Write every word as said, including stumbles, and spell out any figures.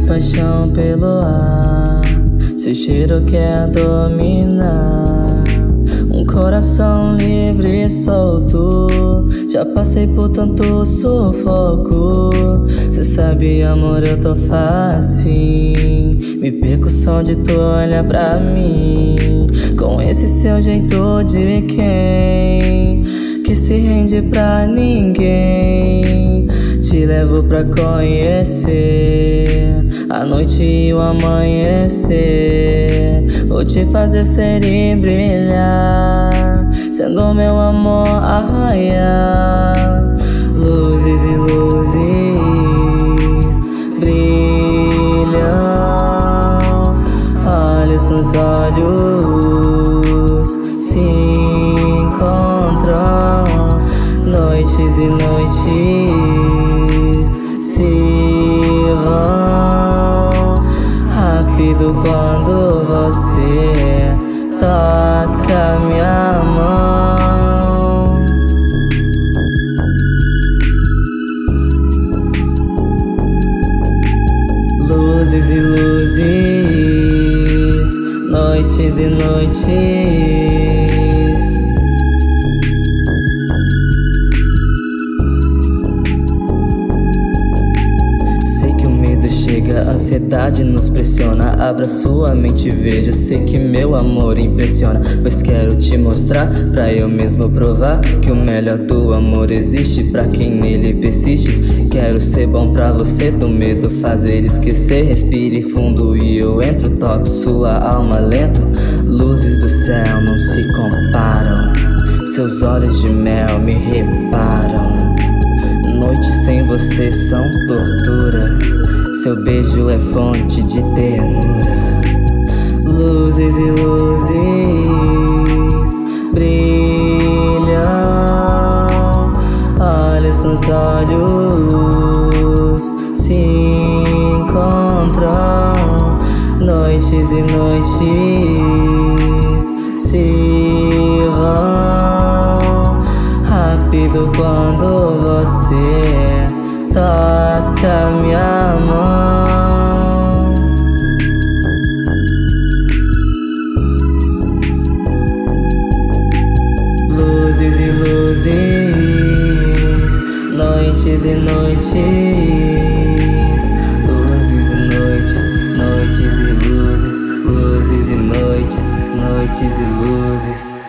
paixão pelo ar, seu cheiro quer dominar. Um coração livre e solto, já passei por tanto sufoco. Cê sabe, amor, eu tô fácil, me perco só de tu olhar pra mim, com esse seu jeito de quem que se rende pra ninguém. Te levo pra conhecer a noite e o amanhecer. Vou te fazer ser e brilhar, sendo meu amor arraiar. Luzes e luzes brilham, olhos nos olhos se encontram. Noites e noites se vão rápido quando você toca minha mão. Luzes e luzes, noites e noites. Chega, a ansiedade nos pressiona. Abra sua mente e veja, sei que meu amor impressiona. Pois quero te mostrar, pra eu mesmo provar que o melhor do amor existe pra quem nele persiste. Quero ser bom pra você, do medo fazer esquecer. Respire fundo e eu entro, toco sua alma lento. Luzes do céu não se comparam, seus olhos de mel me reparam. Noites sem você são tortura, seu beijo é fonte de ternura. Luzes e luzes brilham, olhos nos olhos se encontram. Noites e noites se vão rápido quando você toca minha mão. Luzes e luzes, noites e noites. Luzes e noites, noites e luzes. Luzes e noites, noites e luzes.